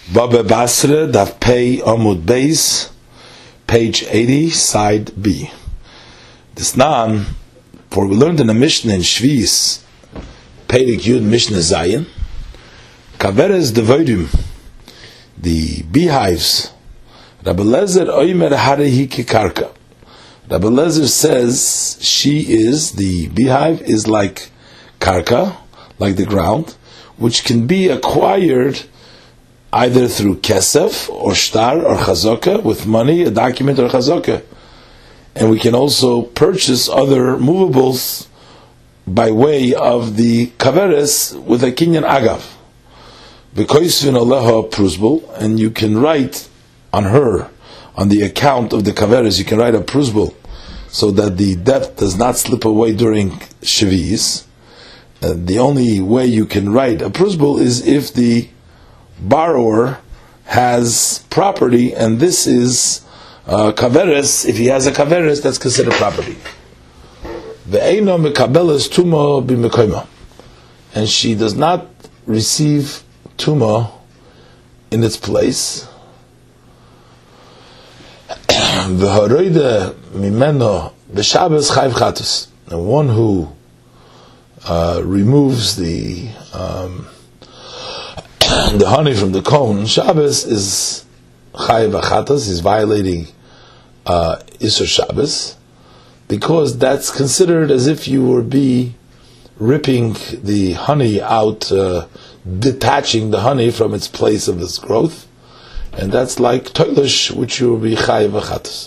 Baba Basra, Daf Pei Amud Beis, page 80, side B. This nan, for we learned in the Mishnah in Shvis, Perek Yud Mishnah Zayin, Kaveres Devodim, the beehives, Rabbi Lezer Oimer Harehi Kikarka. Rabbi Lezer says the beehive is like karka, like the ground, which can be acquired either through kesef or shtar or chazaka, with money, a document or chazaka. And we can also purchase other movables by way of the kaveres with a kinyan agav. V'koisvin aleha prusbul, and you can write on her, on the account of the kaveres, you can write a prusbul, so that the debt does not slip away during Shavis. The only way you can write a prusbul is if the borrower has property, and this is kaveres. If he has a kaveres, that's considered property. Ve'eino mekabeles tuma b'mekoima, and she does not receive tuma in its place. V'haroide mimeno b'Shabbos chayv chatos, and one who removes the honey from the cone, Shabbos is chayiv achatas, is violating Isur Shabbos, because that's considered as if you would be ripping the honey out, detaching the honey from its place of its growth, and that's like toilish, which you will be chayiv achatas.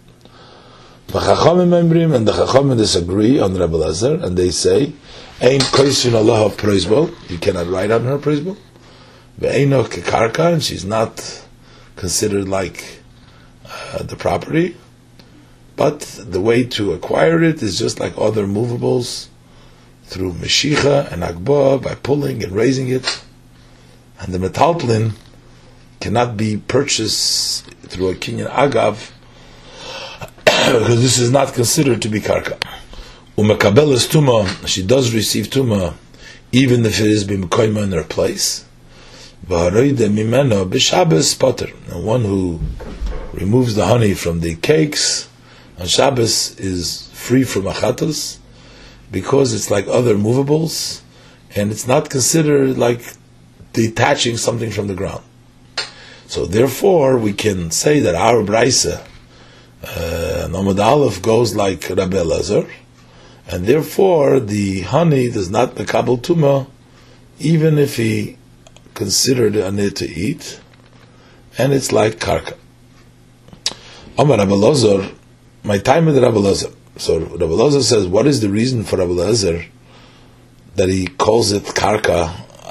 The Chachamim and the Chachamim disagree on Rabbi Lezer, and they say, "Ein koisin Allah of praisebol, you cannot write on her praisebol. Ve'eino kekarka, and she's not considered like the property. But the way to acquire it is just like other movables, through meshicha and agba, by pulling and raising it. And the metaltlin cannot be purchased through a kinyan agav, because this is not considered to be karka. Umekabeles tuma, she does receive tuma, even if it is b'mekoima in her place. V'haroide mimeno b'Shabbos poter, and one who removes the honey from the cakes on Shabbos is free from achatos, because it's like other movables, and it's not considered like detaching something from the ground. So therefore, we can say that our Braisa, Amud Aleph, goes like Rabbi Lezer, and therefore the honey does not mekabel tuma, even if he considered it to eat, and it's like karka. Amar Rabbi Lezer, my time with Rabbi Lezer. So Rabbi Lezer says, what is the reason for Rabbi Lezer that he calls it karka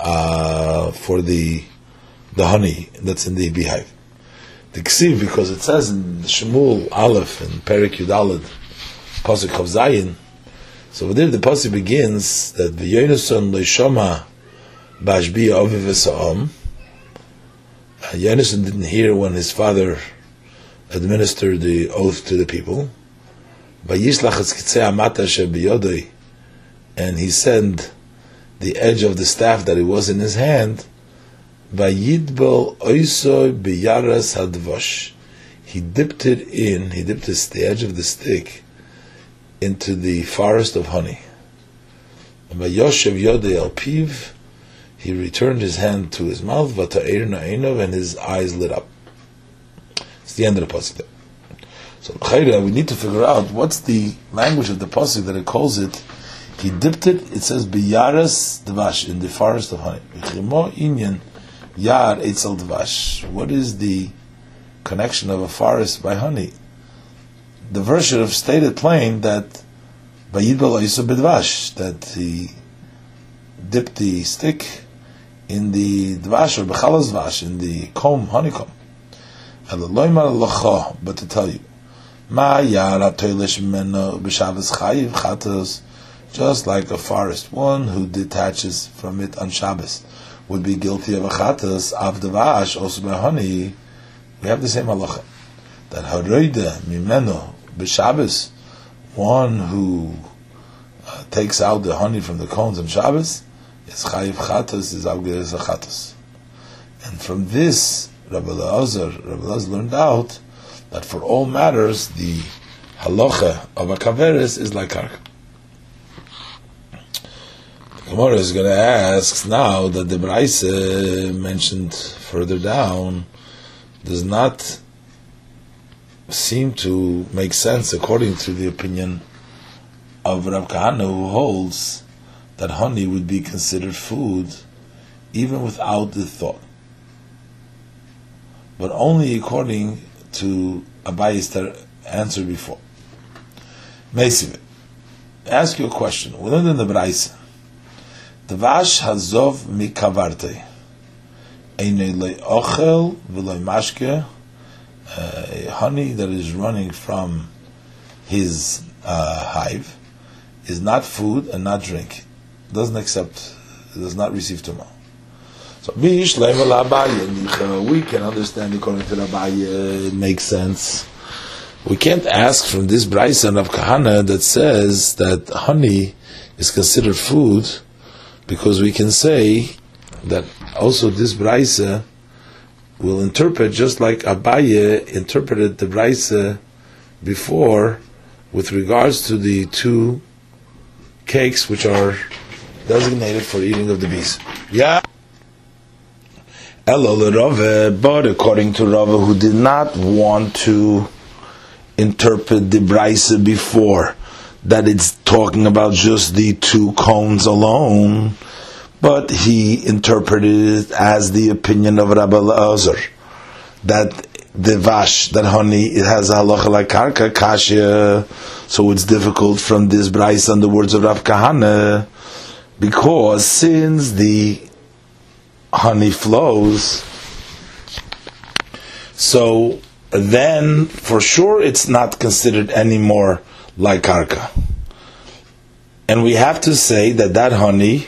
for the honey that's in the beehive? The ksiv, because it says in Shmuel Aleph and Perek Yud Aled, Pasuk Chav Zayin. So there the pasuk begins that v'yonason leishama b'ashbiya aviv v'sa'am. Yonason didn't hear when his father administered the oath to the people. V'yishlach es kitzei amata shebiyodoi, and he sent the edge of the staff that it was in his hand. Vayidbal oisoy biyaras hadvash. He dipped the edge of the stick into the forest of honey. And Vayoshev yodei al piv, he returned his hand to his mouth, vata'er na'inov, and his eyes lit up. It's the end of the pasuk there. So we need to figure out what's the language of the pasuk that it calls it. He dipped it. It says biyaras dvash, in the forest of honey. Inyan Yar Eitzel Dvash. What is the connection of a forest by honey? The verse should have stated plain that Vayidbal Oiso B'Dvash, that he dipped the stick in the Dvash or Bechalas Dvash, in the comb, honeycomb. But to tell you, Ma Yar HaToilish Meno B'Shabbos Chayiv Chatos, just like a forest, one who detaches from it on Shabbos would be guilty of a chatas of the vash, also by honey. We have the same halacha, that haroide mimeno b'Shabbos, one who takes out the honey from the cones on Shabbos, is chayiv chatas, is avgeres a chatas. And from this, Rabbi Elazar learned out that for all matters, the halacha of a kaveres is like karka. The Gemara is going to ask now that the Braise mentioned further down does not seem to make sense according to the opinion of Rav Kahana, who holds that honey would be considered food even without the thought, but only according to Abaye's answer before. Meisiv, ask you a question. We learned in the Braise, Dvash hazov mikavarte, einei le'ochel v'loi mashke, honey that is running from his hive is not food and not drink. Does not receive tumah. So we can understand according to Rabbi, it makes sense. We can't ask from this Braisa of Kahana that says that honey is considered food, because we can say that also this Braisa will interpret just like Abaye interpreted the Braisa before with regards to the two cakes which are designated for eating of the bees. Yeah. But according to Rava, who did not want to interpret the Braisa before, that it's talking about just the two cones alone, but he interpreted it as the opinion of Rabbi Elazar, that the vash, that honey, it has a halacha like karka, kashya, so it's difficult from this Braisa on the words of Rav Kahana, because since the honey flows, so then for sure it's not considered anymore like karka. And we have to say that that honey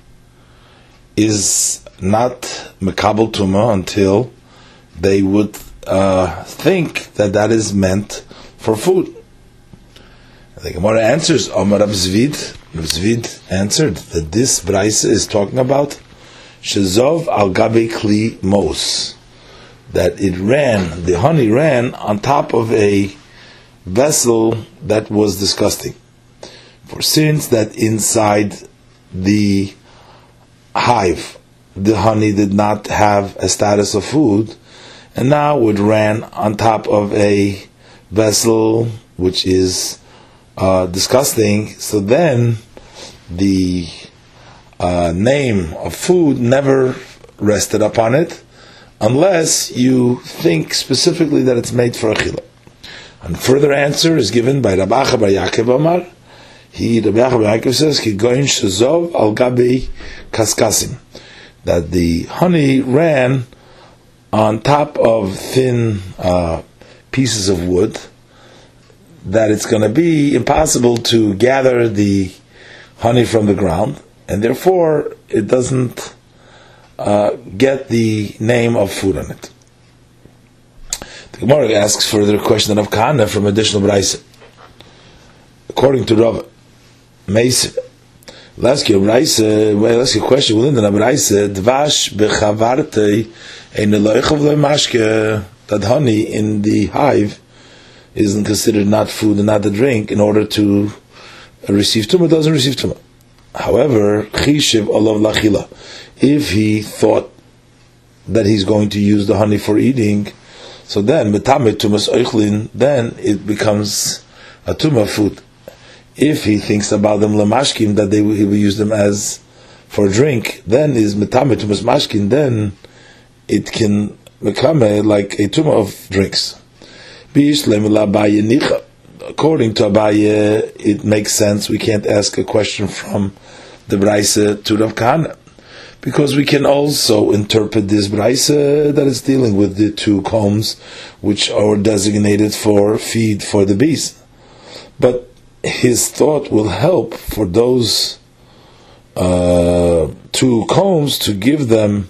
is not mekabel tumah until they would think that that is meant for food. And the Gemara answers, Omar Rav Zvid. Rav Zvid answered that this Braisa is talking about Shezov al gabe kli mos, that the honey ran on top of a vessel that was disgusting. For since that inside the hive, the honey did not have a status of food, and now it ran on top of a vessel which is disgusting, so then the name of food never rested upon it, unless you think specifically that it's made for achila. And further answer is given by Rabbi Acha bar Yaakov Amar. Rabbi Acha bar Yaakov says, Ki goin shezov al gabi kaskasim, that the honey ran on top of thin pieces of wood, that it's going to be impossible to gather the honey from the ground, and therefore it doesn't get the name of food on it. The Gemara asks further a question of Kahana from additional Braisa. According to Rav Meis, let's ask you a question within the Braisa. Dvash bechavarte ein eloichav le'mashke, that honey in the hive isn't considered not food and not the drink in order to receive tumah, doesn't receive tumah. However, chishiv olav lachila, if he thought that he's going to use the honey for eating, so then metamet tumas oichlin, then it becomes a tumah food. If he thinks about them lamashkin, that he will use them as for a drink, then is metamet tumas mashkin, then it can become like a tumah of drinks. According to Abaye, it makes sense. We can't ask a question from the Braisa to Rav Kahana, because we can also interpret this Braisa that is dealing with the two combs which are designated for feed for the bees. But his thought will help for those two combs to give them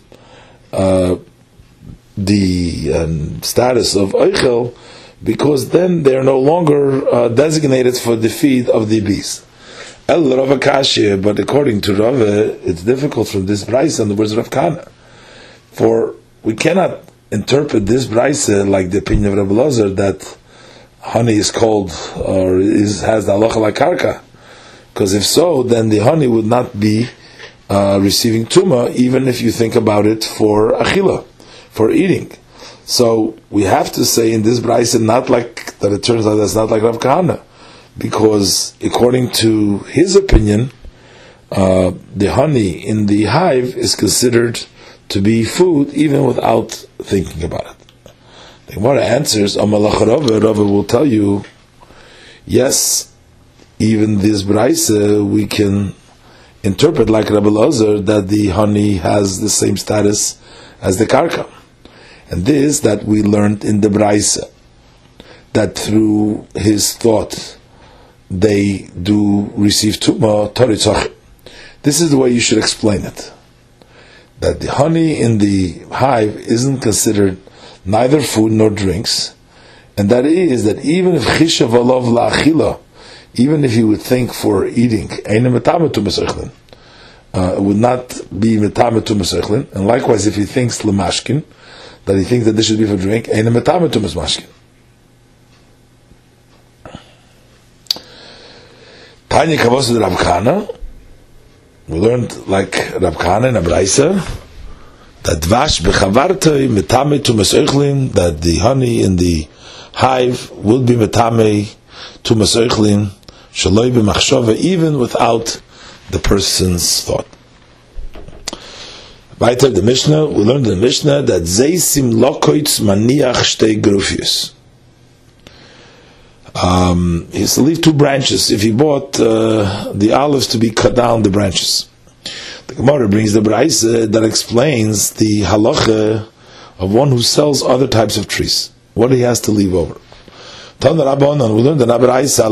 the status of Eichel, because then they're no longer designated for the feed of the bees. El Rava Kashya, but according to Rava, it's difficult from this Braisa and the words of Rav Kahana. For we cannot interpret this brayse like the opinion of Rabbi Elazar that honey is called or has the halacha like karka. Because if so, then the honey would not be receiving tuma, even if you think about it for achila, for eating. So we have to say in this brayse, not like that. It turns out that's not like Rav Kahana, because according to his opinion, the honey in the hive is considered to be food even without thinking about it. The Gemara answers, Amalach Rava will tell you, yes, even this brayse we can interpret like Rabbi Elazar that the honey has the same status as the karka. And this that we learned in the brayse, that through his thought they do receive tuma toritzach. This is the way you should explain it. That the honey in the hive isn't considered neither food nor drinks, and that is that even if chishav alav la'achila, even if you would think for eating, it would not be metamet to mesechlin, and likewise if he thinks lemashkin, that he thinks that this should be for drink, metamet to mashkin. Tanya kavos Rab Kahana. We learned like Rab Kahana in Abraisa that dvash bechavartei metame to mesechlin, that the honey in the hive will be metame to mesechlin shaloi b'machshava, even without the person's thought. Weiter the Mishnah, we learned in the Mishnah that zeisim lokoitz maniach shtei grufius. He has to leave two branches if he bought the olives to be cut down the branches. The Gemara brings the brayse that explains the halacha of one who sells other types of trees, what he has to leave over. We learned the brayse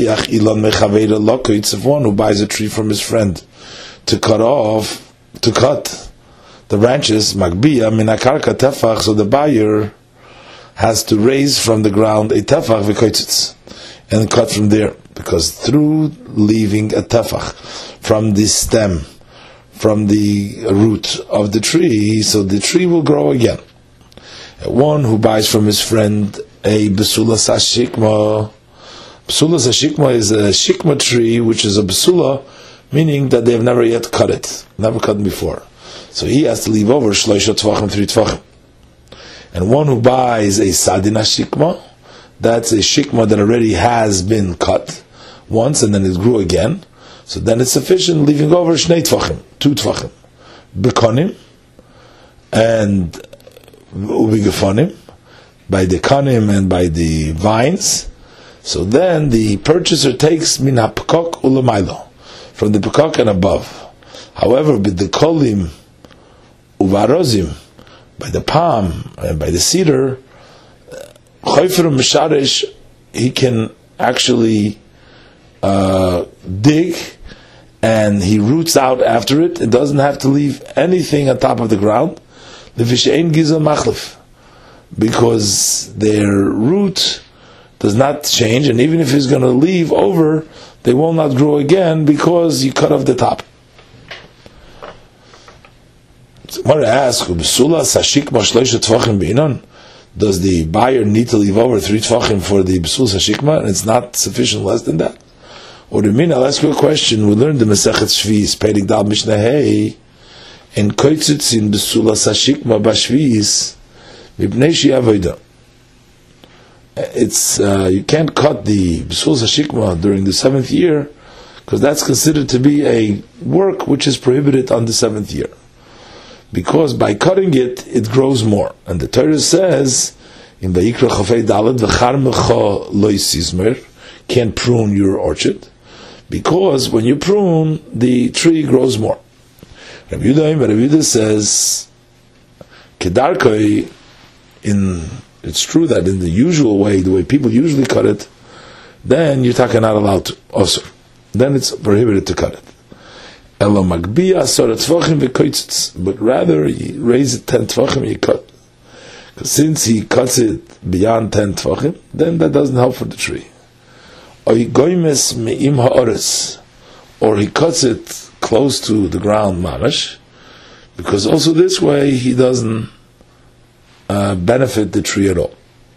if one who buys a tree from his friend to cut the branches, magbiya min akarka tefach, so the buyer has to raise from the ground a tefach v'koitzitz and cut from there, because through leaving a tefach from the stem, from the root of the tree, so the tree will grow again. One who buys from his friend a besula sashikma. Besula sashikma is a shikma tree, which is a besula, meaning that they have never yet cut it, never cut it before. So he has to leave over shloisha tvachim, 3 tvachim. And one who buys a sadina shikma, that's a shikma that already has been cut once and then it grew again, so then it's sufficient leaving over shnei tvachim, 2 tvachim, bekonim and ubigefonim, by the konim and by the vines. So then the purchaser takes min hapekok ulamailo, from the pekok and above. However, with the kolim uvarozim, by the palm and by the cedar, choifer misharesh, he can actually dig and he roots out after it. It doesn't have to leave anything on top of the ground, because their root does not change, and even if he's going to leave over, they will not grow again because you cut off the top. Gemara asks, does the buyer need to leave over 3 tvachim for the besul sashikma, and it's not sufficient less than that? Or do you mean, I'll ask you a question. We learned the Masechet Shvi'is, Perek Dal Mishnah Hey, and koitzitzin besul sashikma bashvi'is mipnei she'avoda. It's you can't cut the besul sashikma during the 7th year, because that's considered to be a work which is prohibited on the 7th year. Because by cutting it, it grows more. And the Torah says, in Vayikra Chafei Daled, V'char mecha lo yisizmer, can't prune your orchard, because when you prune, the tree grows more. Rabbi Yehuda says, Kedarkoi, it's true that in the usual way, the way people usually cut it, then you're talking not allowed to, also. Then it's prohibited to cut it. But rather, you raise it 10 tvachim, you cut. Because since he cuts it beyond 10 tvachim, then that doesn't help for the tree. Or he cuts it close to the ground, mamash, because also this way he doesn't benefit the tree at all.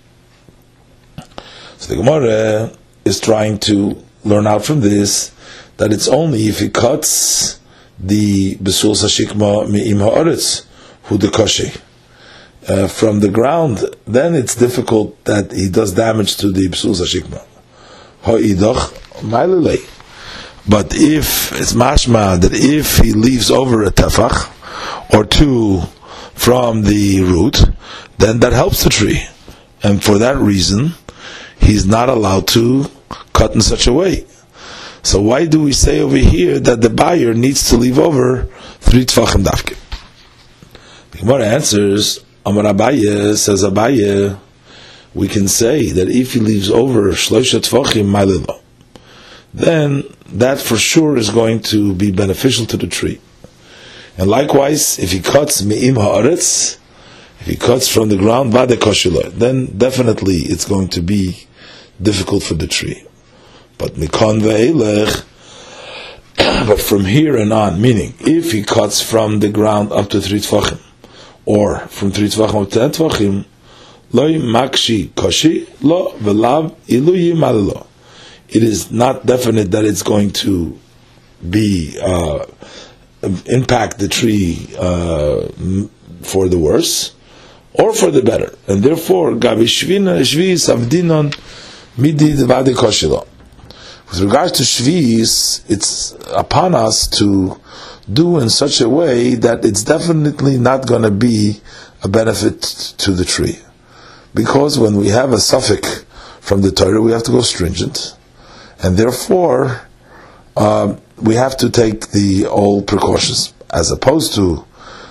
So the Gemara is trying to learn out from this that it's only if he cuts the besul sashikma me'im ha'aretz hu dekoshi from the ground, then it's difficult that he does damage to the besul sashikma. Ha'idach ma'ilei. But if it's mashma that if he leaves over a tefach or two from the root, then that helps the tree, and for that reason he's not allowed to cut in such a way. So why do we say over here that the buyer needs to leave over 3 tefachim dafke? The Gemara answers, Amar Abaye, says Abaye, we can say that if he leaves over 3 tefachim ma'ilelo, then that for sure is going to be beneficial to the tree. And likewise, if he cuts me'im ha'aretz, if he cuts from the ground, vade koshilo, then definitely it's going to be difficult for the tree. But mikon ve'elech, but from here and on, meaning if he cuts from the ground up to 3 tefachim, or from 3 tefachim up to 10 tefachim, loy makshi koshi lo velav iluyi malilo. It is not definite that it's going to be impact the tree for the worse or for the better, and therefore gavishvina shvis avdinon midid vade koshilo. With regards to shvis, it's upon us to do in such a way that it's definitely not going to be a benefit to the tree, because when we have a suffix from the Torah, we have to go stringent, and therefore we have to take the all precautions, as opposed to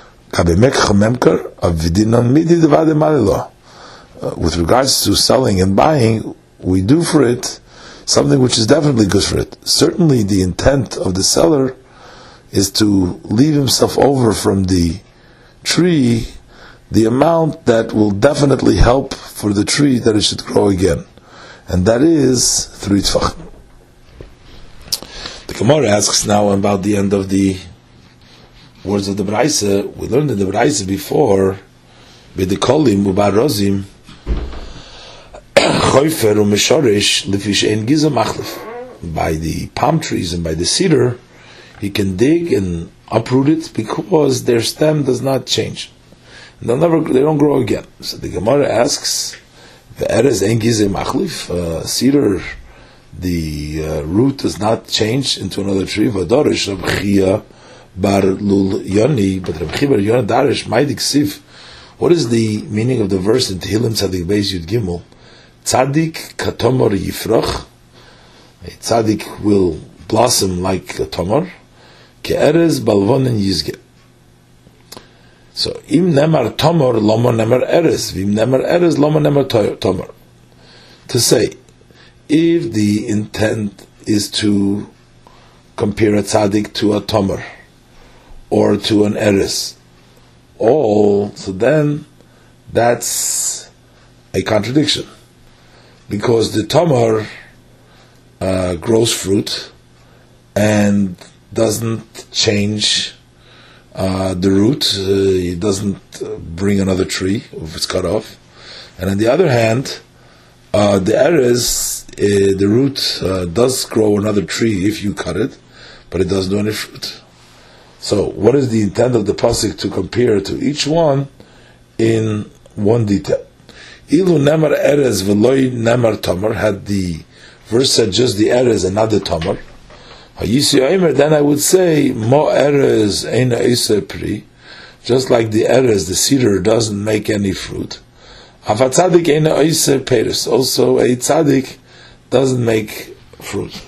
with regards to selling and buying, we do for it something which is definitely good for it. Certainly the intent of the seller is to leave himself over from the tree the amount that will definitely help for the tree that it should grow again, and that is 3 tefachim. The Gemara asks now about the end of the words of the Braise. We learned in the Braise before, b'dekolim u'barozim choifer u'meshorish lefish ein giza machlif. By the palm trees and by the cedar, he can dig and uproot it because their stem does not change. They don't grow again. So the Gemara asks, ve'erez ein giza machlif, cedar, the root does not change into another tree. V'adorish Reb Chia bar Lul Yoni, but Reb Chia bar Yoni darish ma'dik siv. What is the meaning of the verse in Tehillim Tzadik Beis Yud Gimel? Tzadik katomor yifroch. A tzadik will blossom like a tomor. Ke'erez balvonen yizge. So im nemar tomor lomo nemar erez. Vim nemar erez lomo nemar tomor. To say, if the intent is to compare a tzaddik to a tomar or to an eres, so then that's a contradiction, because the tomar grows fruit and doesn't change the root. It doesn't bring another tree if it's cut off, and on the other hand, the eres, the root does grow another tree if you cut it, but it doesn't do any fruit. So, what is the intent of the pasuk to compare to each one in one detail? Ilu nemar erez v'loy nemar tamar, had the verse said just the erez and not the tamar, then I would say mo erez eina isa pri, just like the erez, the cedar, doesn't make any fruit. Also, a tzaddik doesn't make fruit.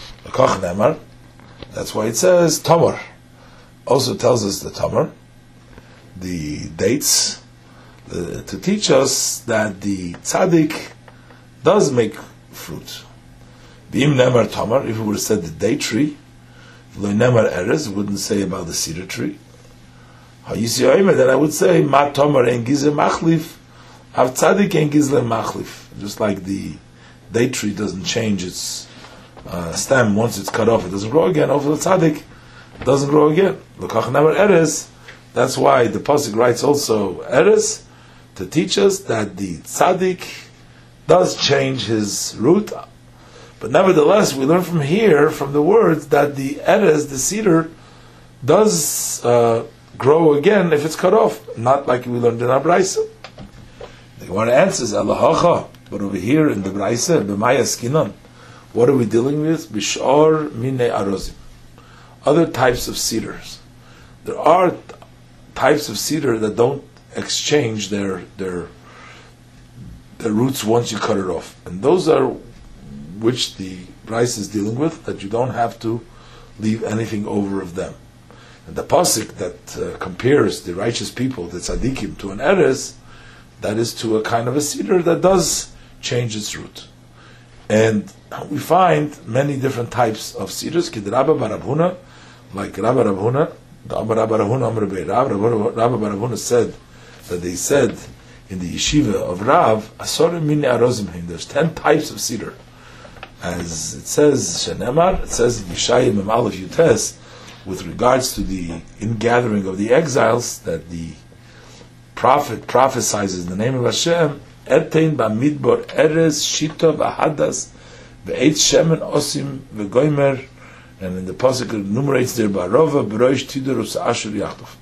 That's why it says tamar. Also tells us the tamar, the dates, to teach us that the tzaddik does make fruit. V'im nemar tamar, if it would have said the date tree, lo nemar erez, wouldn't say about the cedar tree. Then I would say ma tamar en gizer machlif. Av tzaddik en gizle machlif. Just like the date tree doesn't change its stem once it's cut off, it doesn't grow again. Over the tzaddik, it doesn't grow again. L'kach never eres. That's why the pasuk writes also eres, to teach us that the tzaddik does change his root, but nevertheless we learn from here, from the words, that the erez, the cedar, does grow again if it's cut off, not like we learned in our Braisa. The Gemara answers, Allahacha, but over here in the Braisa, b'maya skinon, what are we dealing with? Bishor mine arozim, other types of cedars. There are types of cedar that don't exchange their roots once you cut it off, and those are which the Braisa is dealing with, that you don't have to leave anything over of them. And the pasuk that compares the righteous people, the tzaddikim, to an erez, that is to a kind of a cedar that does change its root. And we find many different types of cedars. Kid Rabba bar Abhuna, like Rabba Rabhuna, Rabba Rabhuna said that they said in the yeshiva of Rav, Asor min arozim, there's 10 types of cedar. As it says, Shenemar, it says in Yeshaya Mem Aleph Yutes, with regards to the ingathering of the exiles, that the prophet prophesies in the name of Hashem, Etein ba'midbar erez shita v'hadas ve'etz shemen osim v'goymer, and in the pasuk it enumerates there ba'rova b'roish tidur u'sa'ashur yachtov.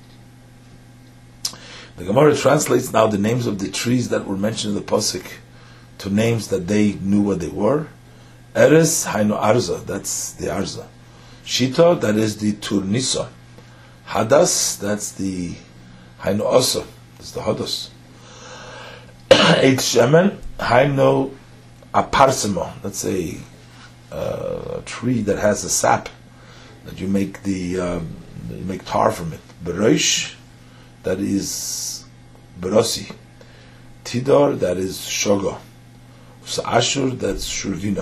The Gemara translates now the names of the trees that were mentioned in the pasuk to names that they knew what they were. Erez hainu arza, that's the arza. Shita, that is the turnisa. Hadas, that's the hainu osa, that's the hadas. Eitz shemen, hainu aparsimo, that's a tree that has a sap that you make you make tar from it. Beroish, that is berosi. Tidor, that is shoga. Sa'ashur, that's shurvina.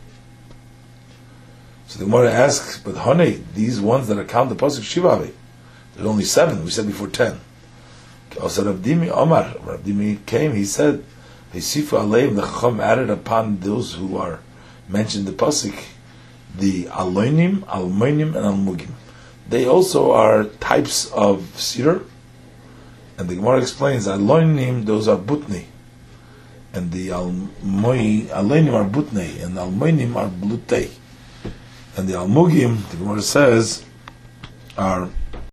So the Gemara asks, but honey, these ones that are counted the pasuk shivavi, there's only 7. We said before 10. Also Rav Dimi Omar, Rav Dimi came. He said, "Hisifu aleim." The Chacham added upon those who are mentioned in the pasuk, the aloinim, almoinim, and almugim. They also are types of cedar, and the Gemara explains, aloinim, those are butni, and the aloinim are butnei, and almoinim are blutei. And the almugim, the Gemara says, are